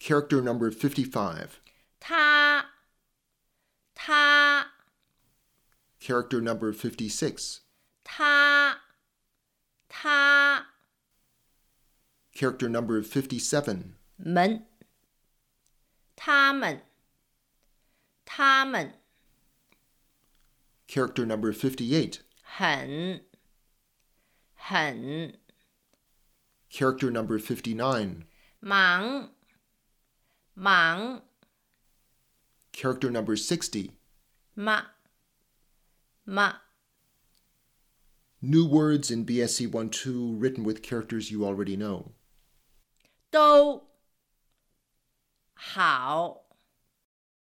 Character number 55. 他 Character number 56. 他 Character number 57. 们他们 Character number 58. 很 Character number 59. 忙 Character number 60. 嘛 New words in BSC 1-2 written with characters you already know. 都好